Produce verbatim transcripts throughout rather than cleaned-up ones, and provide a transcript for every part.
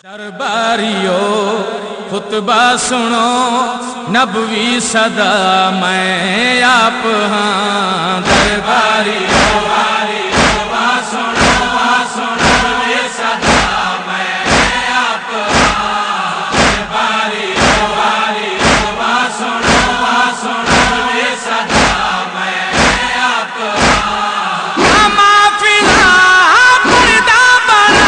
درباریو خطبہ سنو نبوی صدا میں آپ ہاں درباریو خطبہ سنو نبوی صدا میں آپ ہاں درباریو خطبہ سنو نبوی صدا میں آپ ہاں معافلا پردہ بڑا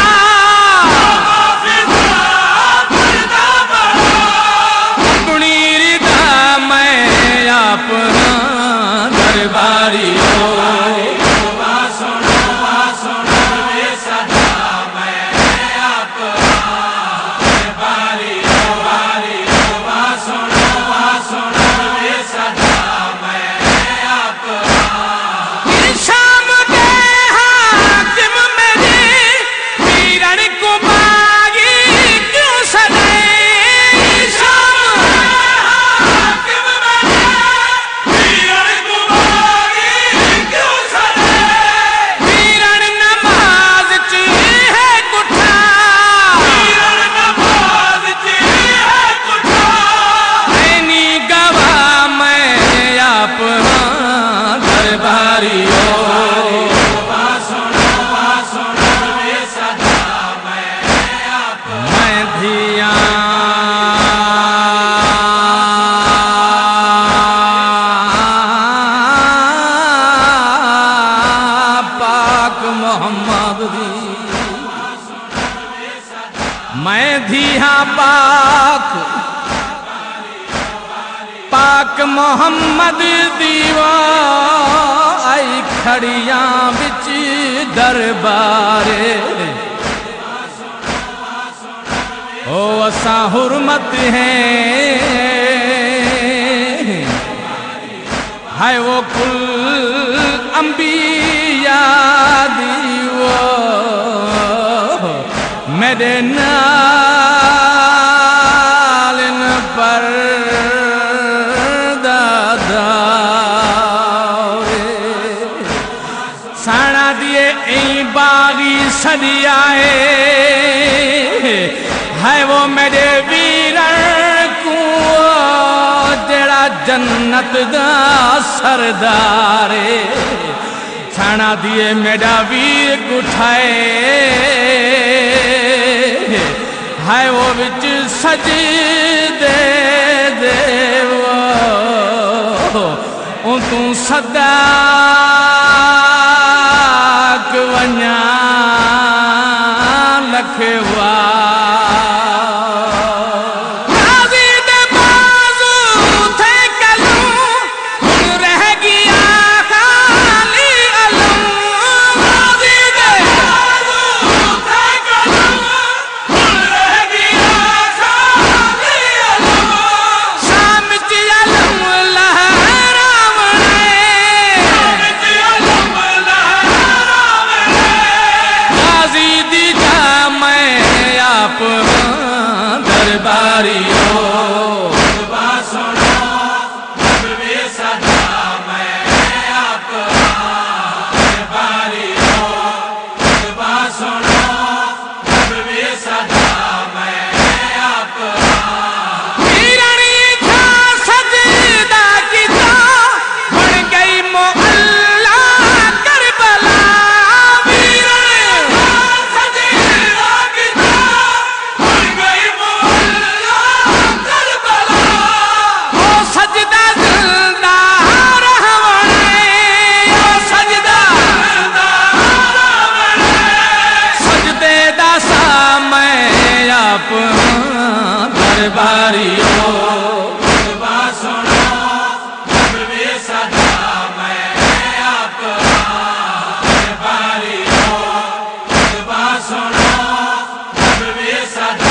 درباری ہو سنو سنو صدا میں آپ درباری ہو سنو سنو صدا میں آپ شام کے حاکم میری پیرن کو باغی کیوں سجائے میں دھیاں پاک پاک محمد دیوا آئی کھڑیاں بچ دربارے او اساں حرمت ہیں ہے وہ کل انبیاء دیو میرے نالن پر دادا سانا دیے این باغی سدی آئے ہے وہ میرے ویرن کو جڑا جنت دا سردارے سانا دیے میرا ویر گٹھائے ہے وہ بچ سجدے دے وہ ان تو صدا ونیا لکھوا درباری ہو سنو نبوی صدا میں آپ درباری ہو سنو نبوی صدا میں آپ پیرنی تھا سجدہ کی تو بڑھ گئی معلا کربلا درباری ہو سنو نبوی صدا میں آپ درباری ہو سنو نبوی صدا